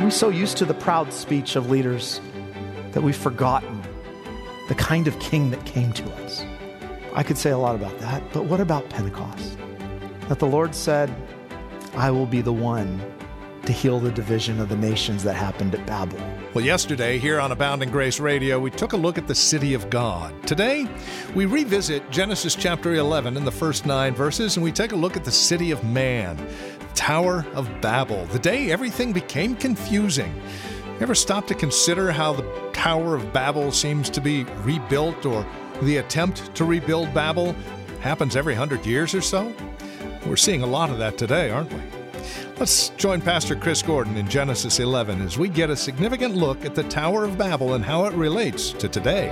We're so used to the proud speech of leaders that we've forgotten the kind of king that came to us. I could say a lot about that, but what about Pentecost? That the Lord said, I will be the one to heal the division of the nations that happened at Babel. Well, yesterday here on Abounding Grace Radio, we took a look at the city of God. Today, we revisit Genesis chapter 11 in the first 9 verses, and we take a look at the city of man, the Tower of Babel, the day everything became confusing. You ever stop to consider how the Tower of Babel seems to be rebuilt, or the attempt to rebuild Babel happens every 100 years or so? We're seeing a lot of that today, aren't we? Let's join Pastor Chris Gordon in Genesis 11 as we get a significant look at the Tower of Babel and how it relates to today.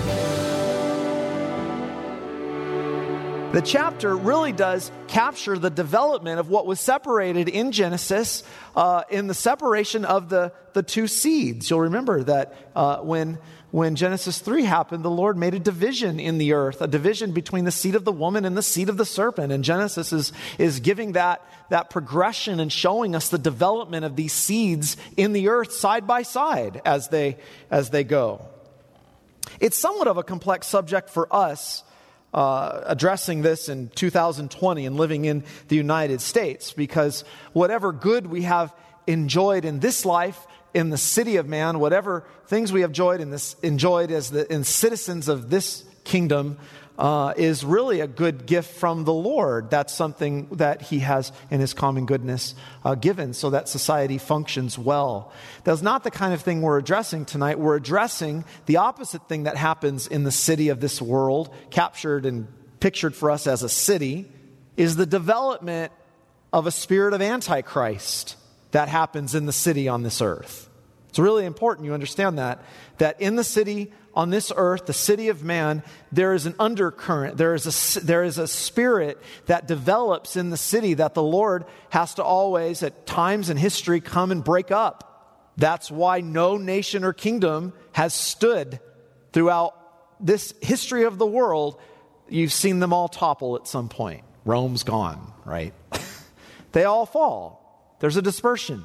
The chapter really does capture the development of what was separated in Genesis in the separation of the two seeds. You'll remember that when Genesis 3 happened, the Lord made a division in the earth, a division between the seed of the woman and the seed of the serpent. And Genesis is giving that progression and showing us the development of these seeds in the earth side by side as they go. It's somewhat of a complex subject for us, addressing this in 2020 and living in the United States, because whatever good we have enjoyed in this life, in the city of man, whatever things we have enjoyed as citizens of this kingdom, is really a good gift from the Lord. That's something that He has in His common goodness given so that society functions well. That's not the kind of thing we're addressing tonight. We're addressing the opposite thing that happens in the city of this world, captured and pictured for us as a city, is the development of a spirit of Antichrist that happens in the city on this earth. It's really important you understand that in the city on this earth, the city of man, there is an undercurrent. There is a spirit that develops in the city that the Lord has to always, at times in history, come and break up. That's why no nation or kingdom has stood throughout this history of the world. You've seen them all topple at some point. Rome's gone, right? They all fall. There's a dispersion.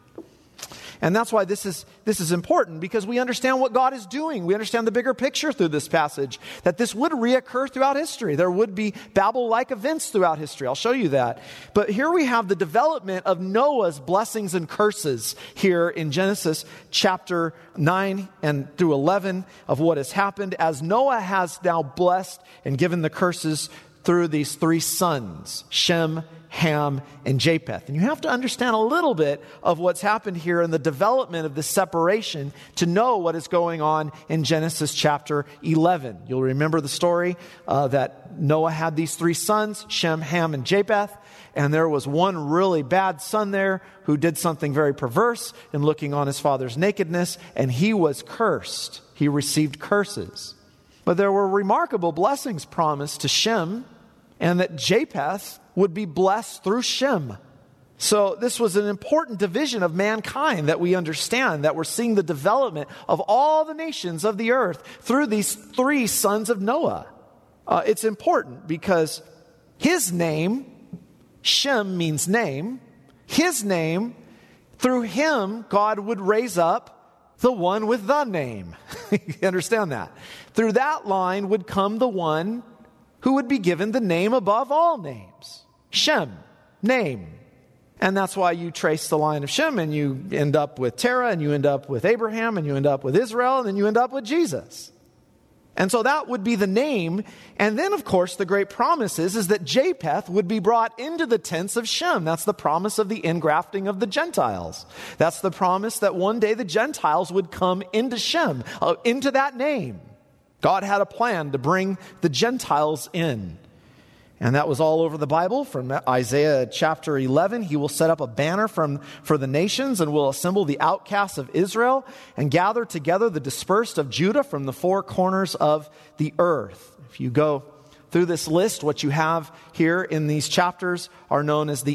And that's why this is important, because we understand what God is doing. We understand the bigger picture through this passage, that this would reoccur throughout history. There would be Babel-like events throughout history. I'll show you that. But here we have the development of Noah's blessings and curses here in Genesis chapter 9 and through 11 of what has happened as Noah has now blessed and given the curses through these 3 sons, Shem, Ham, and Japheth. And you have to understand a little bit of what's happened here in the development of this separation to know what is going on in Genesis chapter 11. You'll remember the story that Noah had these 3 sons, Shem, Ham, and Japheth. And there was one really bad son there who did something very perverse in looking on his father's nakedness, and he was cursed. He received curses. But there were remarkable blessings promised to Shem, and that Japheth would be blessed through Shem. So this was an important division of mankind that we understand, that we're seeing the development of all the nations of the earth through these 3 sons of Noah. It's important because his name, Shem means name, his name, through him, God would raise up the one with the name. You understand that? Through that line would come the one who would be given the name above all names. Shem, name. And that's why you trace the line of Shem and you end up with Terah and you end up with Abraham and you end up with Israel and then you end up with Jesus. And so that would be the name. And then, of course, the great promise is that Japheth would be brought into the tents of Shem. That's the promise of the ingrafting of the Gentiles. That's the promise that one day the Gentiles would come into Shem, into that name. God had a plan to bring the Gentiles in. And that was all over the Bible. From Isaiah chapter 11, He will set up a banner for the nations and will assemble the outcasts of Israel and gather together the dispersed of Judah from the 4 corners of the earth. If you go through this list, what you have here in these chapters are known as the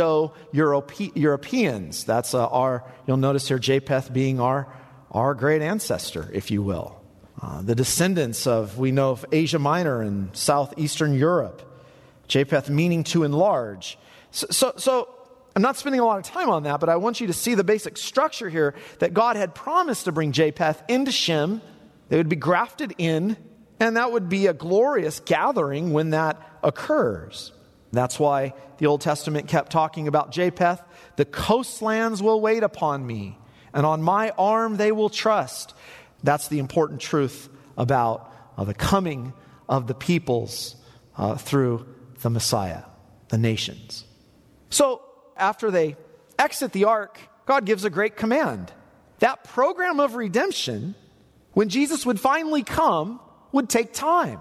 Indo-Europeans. That's you'll notice here Japheth being our great ancestor, if you will. The descendants of Asia Minor and southeastern Europe. Japheth meaning to enlarge. So I'm not spending a lot of time on that, but I want you to see the basic structure here that God had promised to bring Japheth into Shem. They would be grafted in, and that would be a glorious gathering when that occurs. That's why the Old Testament kept talking about Japheth. The coastlands will wait upon me, and on my arm they will trust. That's the important truth about the coming of the peoples through the Messiah, the nations. So after they exit the ark, God gives a great command. That program of redemption, when Jesus would finally come, would take time.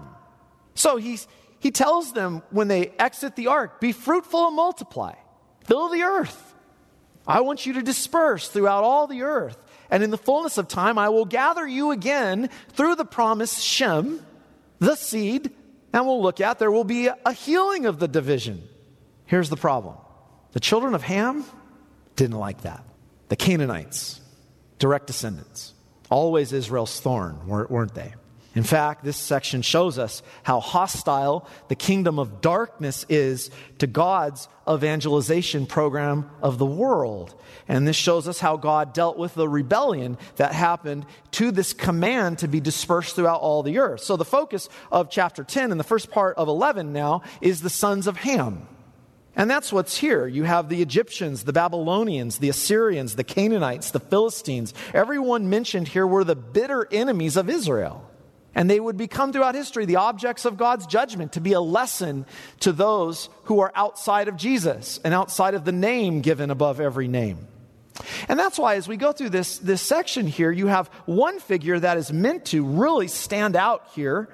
So he tells them when they exit the ark, be fruitful and multiply. Fill the earth. I want you to disperse throughout all the earth. And in the fullness of time, I will gather you again through the promised Shem, the seed, and we'll look at there will be a healing of the division. Here's the problem. The children of Ham didn't like that. The Canaanites, direct descendants, always Israel's thorn, weren't they? In fact, this section shows us how hostile the kingdom of darkness is to God's evangelization program of the world. And this shows us how God dealt with the rebellion that happened to this command to be dispersed throughout all the earth. So the focus of chapter 10 and the first part of 11 now is the sons of Ham. And that's what's here. You have the Egyptians, the Babylonians, the Assyrians, the Canaanites, the Philistines. Everyone mentioned here were the bitter enemies of Israel. And they would become throughout history the objects of God's judgment, to be a lesson to those who are outside of Jesus and outside of the name given above every name. And that's why as we go through this section here, you have one figure that is meant to really stand out here,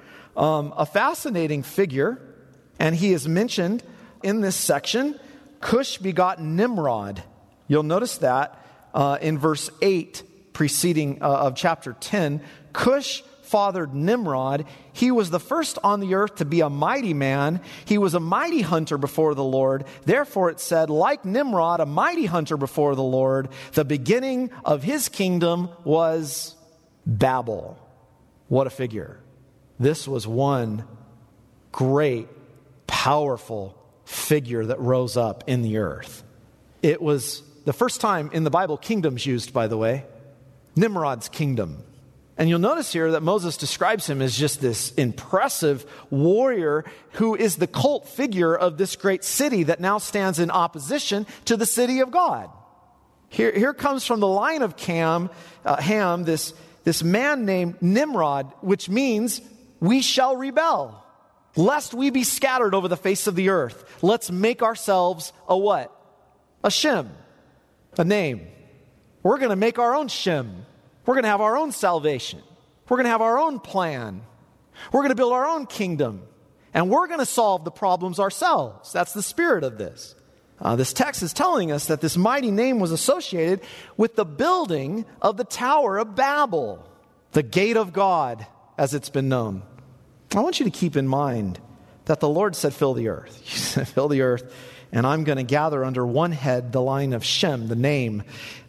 a fascinating figure, and he is mentioned in this section. Cush begot Nimrod. You'll notice that in verse 8 preceding of chapter 10. Cush fathered Nimrod. He was the first on the earth to be a mighty man. He was a mighty hunter before the Lord. Therefore it said, like Nimrod, a mighty hunter before the Lord, the beginning of his kingdom was Babel. What a figure. This was one great, powerful figure that rose up in the earth. It was the first time in the Bible kingdom's used, by the way. Nimrod's kingdom. And you'll notice here that Moses describes him as just this impressive warrior who is the cult figure of this great city that now stands in opposition to the city of God. Here comes from the line of Ham, this man named Nimrod, which means we shall rebel, lest we be scattered over the face of the earth. Let's make ourselves a what? A Shem, a name. We're going to make our own Shem. We're going to have our own salvation. We're going to have our own plan. We're going to build our own kingdom. And we're going to solve the problems ourselves. That's the spirit of this. This text is telling us that this mighty name was associated with the building of the Tower of Babel, the gate of God, as it's been known. I want you to keep in mind that the Lord said, fill the earth. He said, fill the earth, and I'm going to gather under one head the line of Shem, the name,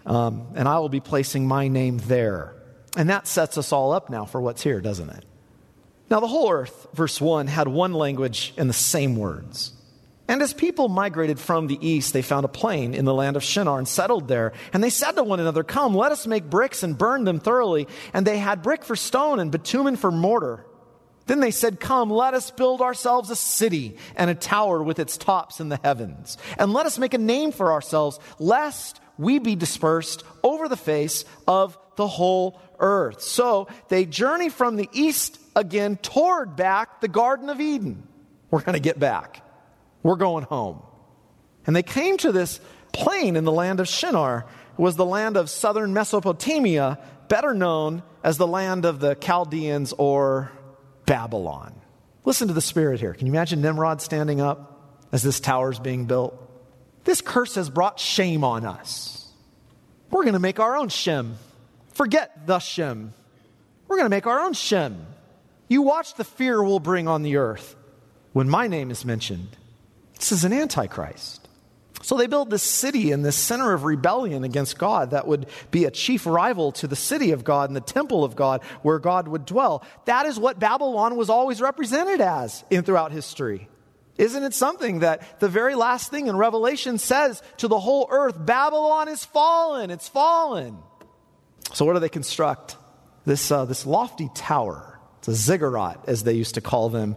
and I will be placing my name there. And that sets us all up now for what's here, doesn't it? Now the whole earth, verse 1, had one language and the same words. And as people migrated from the east, they found a plain in the land of Shinar and settled there. And they said to one another, come, let us make bricks and burn them thoroughly. And they had brick for stone and bitumen for mortar. Then they said, come, let us build ourselves a city and a tower with its tops in the heavens. And let us make a name for ourselves, lest we be dispersed over the face of the whole earth. So they journey from the east again toward back the Garden of Eden. We're going to get back. We're going home. And they came to this plain in the land of Shinar. It was the land of southern Mesopotamia, better known as the land of the Chaldeans or Babylon. Listen to the spirit here. Can you imagine Nimrod standing up as this tower is being built? This curse has brought shame on us. We're going to make our own Shem. Forget the Shem. We're going to make our own Shem. You watch the fear we'll bring on the earth when my name is mentioned. This is an antichrist. So they build this city in this center of rebellion against God that would be a chief rival to the city of God and the temple of God where God would dwell. That is what Babylon was always represented as throughout history. Isn't it something that the very last thing in Revelation says to the whole earth, Babylon is fallen, it's fallen. So what do they construct? This lofty tower. It's a ziggurat, as they used to call them,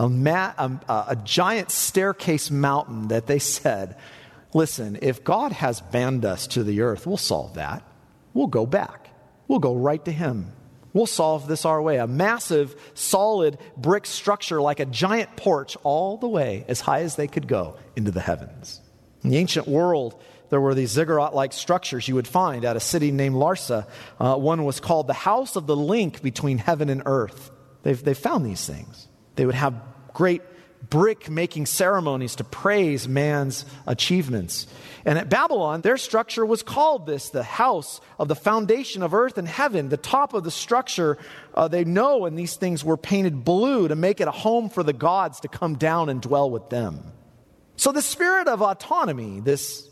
a giant staircase mountain that they said, listen, if God has banned us to the earth, we'll solve that. We'll go back. We'll go right to him. We'll solve this our way. A massive, solid brick structure like a giant porch all the way as high as they could go into the heavens. In the ancient world, there were these ziggurat-like structures you would find at a city named Larsa. One was called the House of the Link between heaven and earth. They found these things. They would have great brick-making ceremonies to praise man's achievements. And at Babylon, their structure was called this, the house of the foundation of earth and heaven. The top of the structure, they know, and these things were painted blue to make it a home for the gods to come down and dwell with them. So the spirit of autonomy, this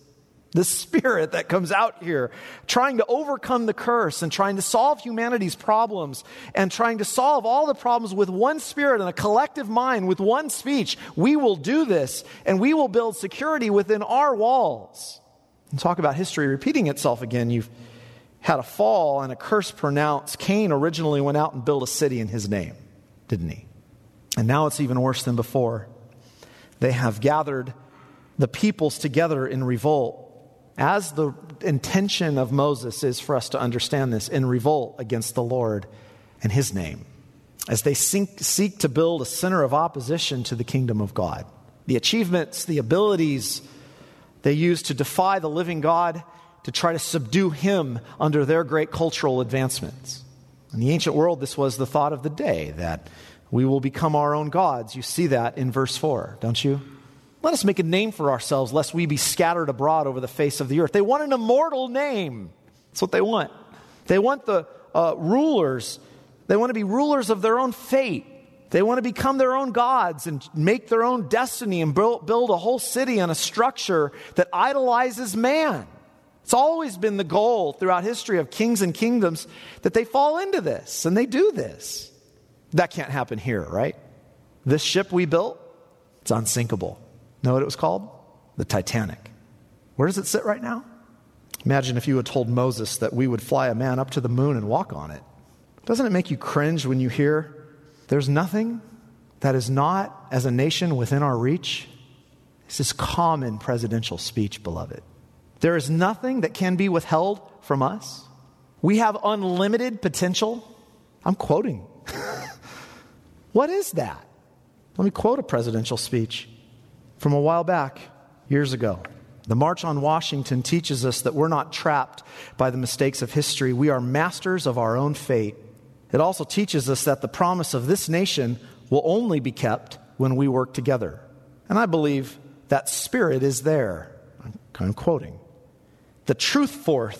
spirit that comes out here trying to overcome the curse and trying to solve humanity's problems and trying to solve all the problems with one spirit and a collective mind with one speech. We will do this and we will build security within our walls. And talk about history repeating itself again. You've had a fall and a curse pronounced. Cain originally went out and built a city in his name, didn't he? And now it's even worse than before. They have gathered the peoples together in revolt. As the intention of Moses is for us to understand this, in revolt against the Lord and his name, as they seek to build a center of opposition to the kingdom of God. The achievements, the abilities they use to defy the living God, to try to subdue him under their great cultural advancements. In the ancient world, this was the thought of the day, that we will become our own gods. You see that in verse 4, don't you? Let us make a name for ourselves, lest we be scattered abroad over the face of the earth. They want an immortal name. That's what they want. They want the rulers. They want to be rulers of their own fate. They want to become their own gods and make their own destiny and build a whole city on a structure that idolizes man. It's always been the goal throughout history of kings and kingdoms that they fall into this, and they do this. That can't happen here, right? This ship we built, it's unsinkable. Know what it was called? The Titanic. Where does it sit right now? Imagine if you had told Moses that we would fly a man up to the moon and walk on it. Doesn't it make you cringe when you hear there's nothing that is not, as a nation, within our reach? This is common presidential speech, beloved. There is nothing that can be withheld from us. We have unlimited potential. I'm quoting. What is that? Let me quote a presidential speech from a while back, years ago. The March on Washington teaches us that we're not trapped by the mistakes of history. We are masters of our own fate. It also teaches us that the promise of this nation will only be kept when we work together. And I believe that spirit is there. I'm quoting. The truth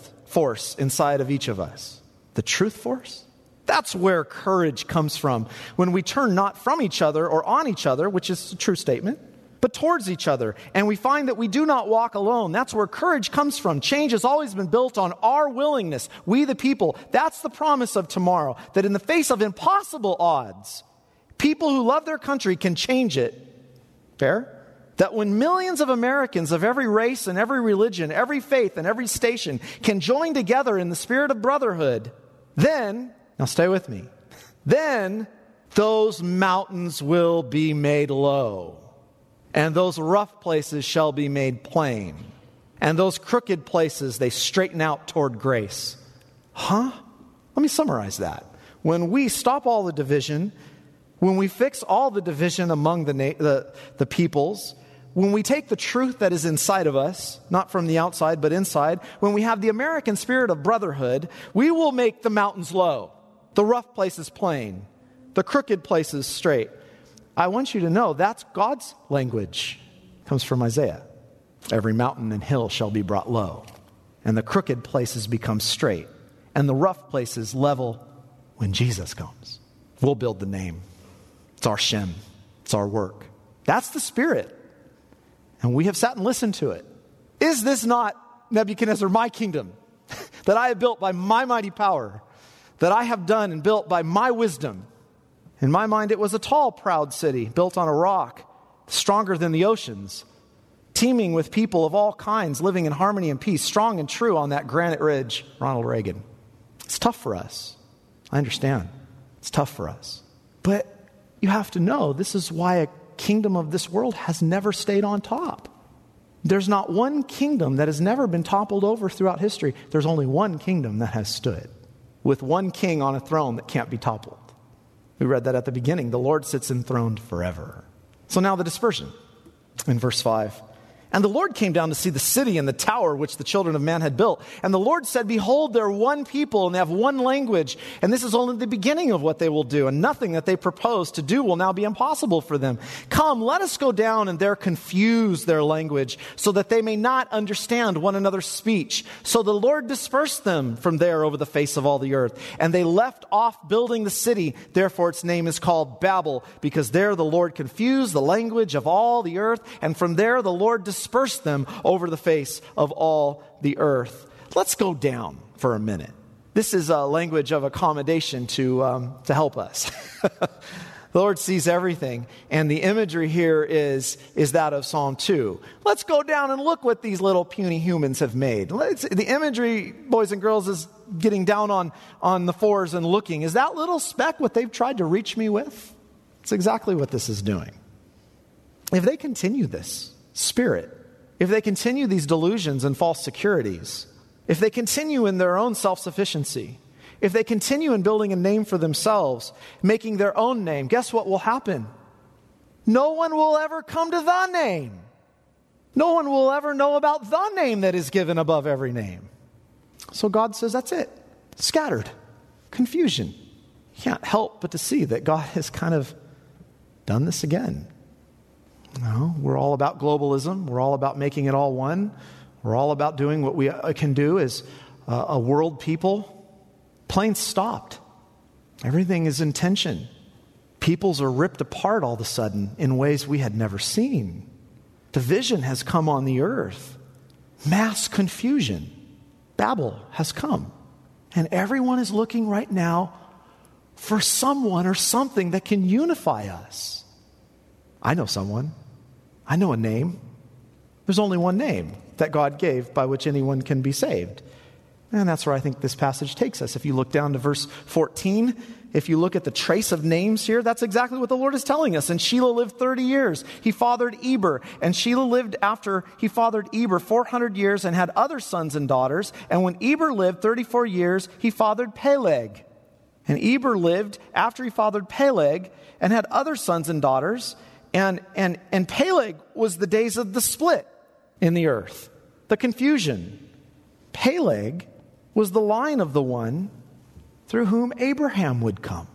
force inside of each of us. The truth force? That's where courage comes from. When we turn not from each other or on each other, which is a true statement, but towards each other. And we find that we do not walk alone. That's where courage comes from. Change has always been built on our willingness. We the people. That's the promise of tomorrow. That in the face of impossible odds, people who love their country can change it. Fair? That when millions of Americans of every race and every religion, every faith and every station can join together in the spirit of brotherhood, then, now stay with me, then those mountains will be made low. And those rough places shall be made plain. And those crooked places, they straighten out toward grace. Huh? Let me summarize that. When we stop all the division, when we fix all the division among the peoples, when we take the truth that is inside of us, not from the outside but inside, when we have the American spirit of brotherhood, we will make the mountains low, the rough places plain, the crooked places straight. I want you to know that's God's language. It comes from Isaiah. Every mountain and hill shall be brought low, and the crooked places become straight, and the rough places level when Jesus comes. We'll build the name. It's our Shem. It's our work. That's the spirit. And we have sat and listened to it. Is this not, Nebuchadnezzar, my kingdom that I have built by my mighty power, that I have done and built by my wisdom? In my mind, it was a tall, proud city built on a rock stronger than the oceans, teeming with people of all kinds, living in harmony and peace, strong and true on that granite ridge. Ronald Reagan. It's tough for us. I understand. It's tough for us. But you have to know, this is why a kingdom of this world has never stayed on top. There's not one kingdom that has never been toppled over throughout history. There's only one kingdom that has stood, with one king on a throne that can't be toppled. We read that at the beginning. The Lord sits enthroned forever. So now the dispersion in verse 5. And the Lord came down to see the city and the tower which the children of man had built. And the Lord said, behold, they're one people and they have one language. And this is only the beginning of what they will do. And nothing that they propose to do will now be impossible for them. Come, let us go down and there confuse their language so that they may not understand one another's speech. So the Lord dispersed them from there over the face of all the earth. And they left off building the city. Therefore its name is called Babel, because there the Lord confused the language of all the earth. And from there the Lord dispersed them over the face of all the earth. Let's go down for a minute. This is a language of accommodation to help us. The Lord sees everything, and the imagery here is that of Psalm 2. Let's go down and look what these little puny humans have made. The imagery, boys and girls, is getting down on the floors and looking. Is that little speck what they've tried to reach me with? It's exactly what this is doing. If they continue this spirit, if they continue these delusions and false securities, if they continue in their own self-sufficiency, if they continue in building a name for themselves, making their own name, guess what will happen? No one will ever come to the name. No one will ever know about the name that is given above every name. So God says, that's it. Scattered. Confusion. You can't help but to see that God has kind of done this again. No, we're all about globalism. We're all about making it all one. We're all about doing what we can do as a world people. Planes stopped. Everything is in tension. Peoples are ripped apart all of a sudden in ways we had never seen. Division has come on the earth. Mass confusion. Babel has come. And everyone is looking right now for someone or something that can unify us. I know someone. I know a name. There's only one name that God gave by which anyone can be saved. And that's where I think this passage takes us. If you look down to verse 14, if you look at the trace of names here, that's exactly what the Lord is telling us. And Shelah lived 30 years. He fathered Eber. And Shelah lived after he fathered Eber 400 years and had other sons and daughters. And when Eber lived 34 years, he fathered Peleg. And Eber lived after he fathered Peleg and had other sons and daughters. And Peleg was the days of the split in the earth, the confusion. Peleg was the line of the one through whom Abraham would come.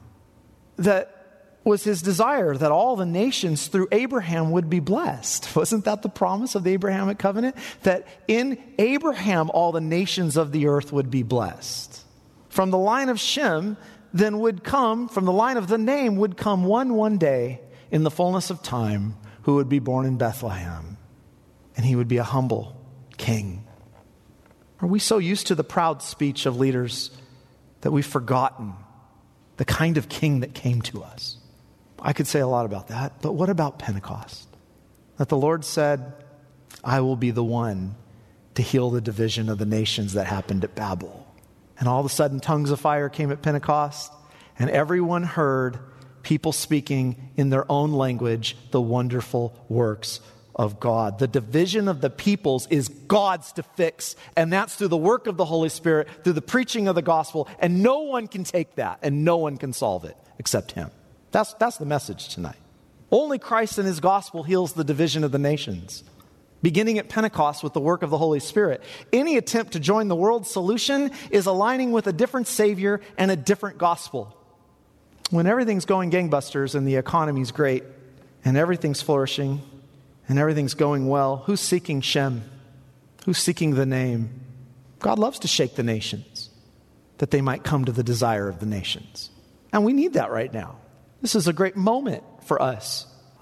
That was his desire, that all the nations through Abraham would be blessed. Wasn't that the promise of the Abrahamic covenant? That in Abraham all the nations of the earth would be blessed. From the line of Shem then would come, from the line of the name would come one day in the fullness of time who would be born in Bethlehem. And he would be a humble king. Are we so used to the proud speech of leaders that we've forgotten the kind of king that came to us? I could say a lot about that, but what about Pentecost? That the Lord said, I will be the one to heal the division of the nations that happened at Babel. And all of a sudden, tongues of fire came at Pentecost, and everyone heard people speaking in their own language the wonderful works of God. The division of the peoples is God's to fix, and that's through the work of the Holy Spirit, through the preaching of the gospel, and no one can take that, and no one can solve it except him. That's the message tonight. Only Christ and his gospel heals the division of the nations. Beginning at Pentecost with the work of the Holy Spirit. Any attempt to join the world's solution is aligning with a different Savior and a different gospel. When everything's going gangbusters and the economy's great and everything's flourishing and everything's going well, who's seeking Shem? Who's seeking the name? God loves to shake the nations that they might come to the desire of the nations. And we need that right now. This is a great moment for us.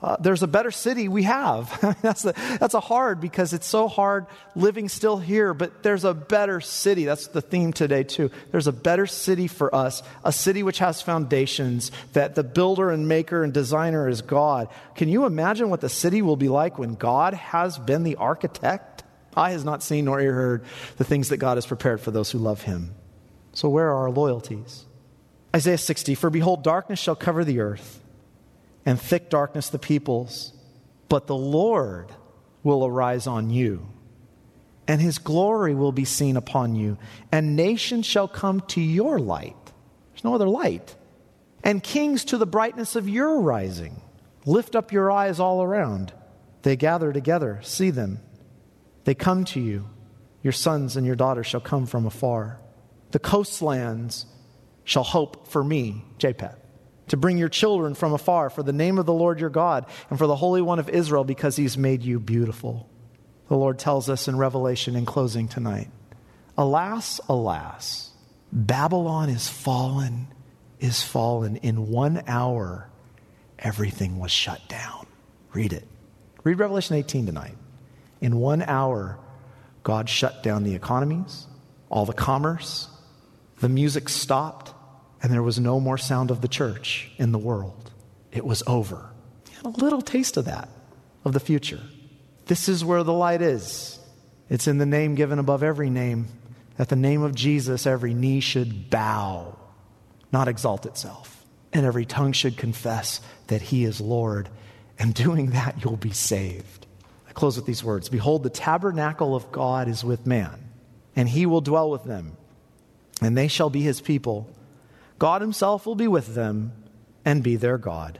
there's a better city we have. That's a hard, because it's so hard living still here, but there's a better city. That's the theme today too. There's a better city for us, a city which has foundations, that the builder and maker and designer is God. Can you imagine what the city will be like when God has been the architect? Eye has not seen nor ear heard the things that God has prepared for those who love him. So where are our loyalties? Isaiah 60, for behold, darkness shall cover the earth, and thick darkness the peoples, but the Lord will arise on you, and his glory will be seen upon you, and nations shall come to your light. There's no other light. And kings to the brightness of your rising. Lift up your eyes all around. They gather together, see them. They come to you. Your sons and your daughters shall come from afar. The coastlands shall hope for me, Japheth, to bring your children from afar for the name of the Lord your God and for the Holy One of Israel, because he's made you beautiful. The Lord tells us in Revelation, in closing tonight, alas, alas, Babylon is fallen. In 1 hour, everything was shut down. Read it. Read Revelation 18 tonight. In 1 hour, God shut down the economies, all the commerce, the music stopped, and there was no more sound of the church in the world. It was over. You had a little taste of that, of the future. This is where the light is. It's in the name given above every name, that the name of Jesus, every knee should bow, not exalt itself, and every tongue should confess that he is Lord. And doing that, you'll be saved. I close with these words. Behold, the tabernacle of God is with man, and he will dwell with them, and they shall be his people. God himself will be with them and be their God.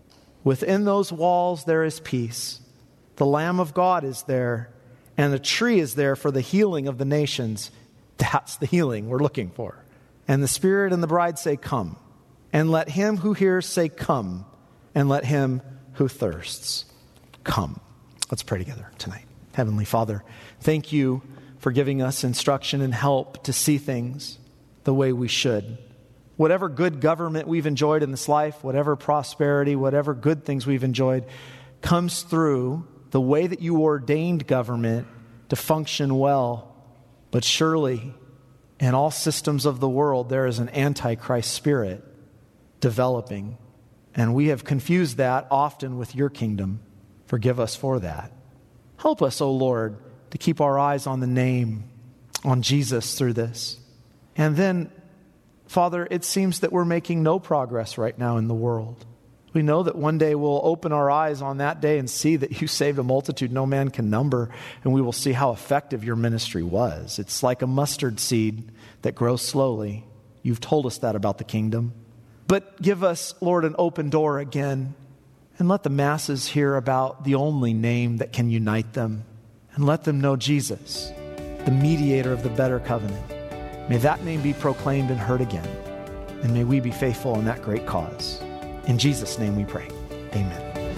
Within those walls there is peace. The Lamb of God is there, and a tree is there for the healing of the nations. That's the healing we're looking for. And the Spirit and the bride say, come. And let him who hears say, come. And let him who thirsts come. Let's pray together tonight. Heavenly Father, thank you for giving us instruction and help to see things the way we should. Whatever good government we've enjoyed in this life, whatever prosperity, whatever good things we've enjoyed, comes through the way that you ordained government to function well. But surely, in all systems of the world, there is an antichrist spirit developing. And we have confused that often with your kingdom. Forgive us for that. Help us, O Lord, to keep our eyes on the name, on Jesus through this. And then, Father, it seems that we're making no progress right now in the world. We know that one day we'll open our eyes on that day and see that you saved a multitude no man can number, and we will see how effective your ministry was. It's like a mustard seed that grows slowly. You've told us that about the kingdom. But give us, Lord, an open door again, and let the masses hear about the only name that can unite them, and let them know Jesus, the mediator of the better covenant. May that name be proclaimed and heard again, and may we be faithful in that great cause. In Jesus' name we pray. Amen.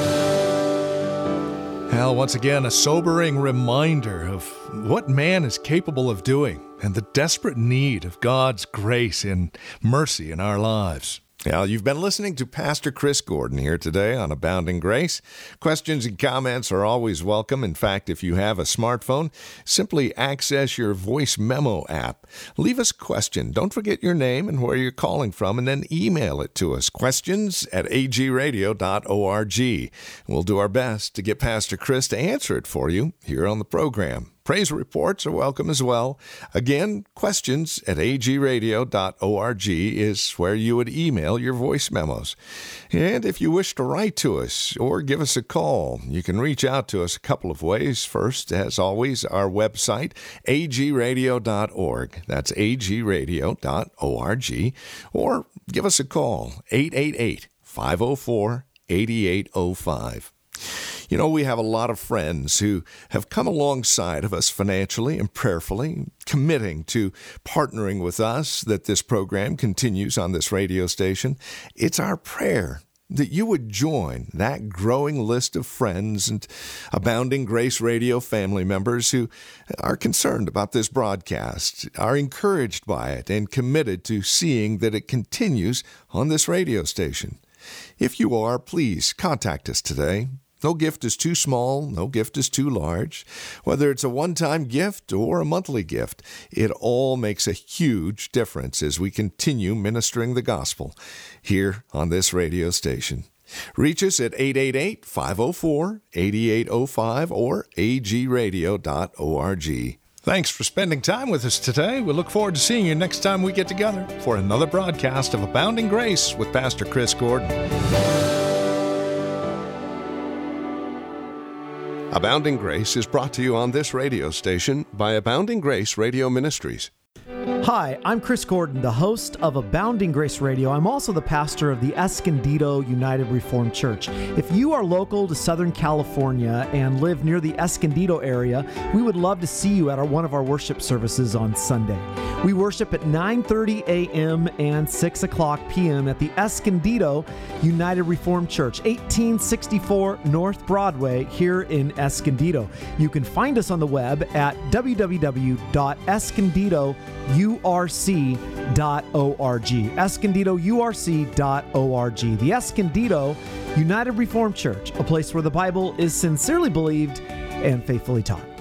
Hal, once again, a sobering reminder of what man is capable of doing and the desperate need of God's grace and mercy in our lives. Now, you've been listening to Pastor Chris Gordon here today on Abounding Grace. Questions and comments are always welcome. In fact, if you have a smartphone, simply access your voice memo app. Leave us a question. Don't forget your name and where you're calling from, and then email it to us, questions@agradio.org. We'll do our best to get Pastor Chris to answer it for you here on the program. Praise reports are welcome as well. Again, questions@agradio.org is where you would email your voice memos. And if you wish to write to us or give us a call, you can reach out to us a couple of ways. First, as always, our website, agradio.org. That's agradio.org. Or give us a call, 888-504-8805. You know, we have a lot of friends who have come alongside of us financially and prayerfully, committing to partnering with us that this program continues on this radio station. It's our prayer that you would join that growing list of friends and Abounding Grace Radio family members who are concerned about this broadcast, are encouraged by it, and committed to seeing that it continues on this radio station. If you are, please contact us today. No gift is too small, no gift is too large. Whether it's a one-time gift or a monthly gift, it all makes a huge difference as we continue ministering the gospel here on this radio station. Reach us at 888-504-8805 or agradio.org. Thanks for spending time with us today. We look forward to seeing you next time we get together for another broadcast of Abounding Grace with Pastor Chris Gordon. Abounding Grace is brought to you on this radio station by Abounding Grace Radio Ministries. Hi, I'm Chris Gordon, the host of Abounding Grace Radio. I'm also the pastor of the Escondido United Reformed Church. If you are local to Southern California and live near the Escondido area, we would love to see you at one of our worship services on Sunday. We worship at 9:30 a.m. and 6 o'clock p.m. at the Escondido United Reformed Church, 1864 North Broadway here in Escondido. You can find us on the web at www.escondidourc.org, escondidourc.org. The Escondido United Reformed Church, a place where the Bible is sincerely believed and faithfully taught.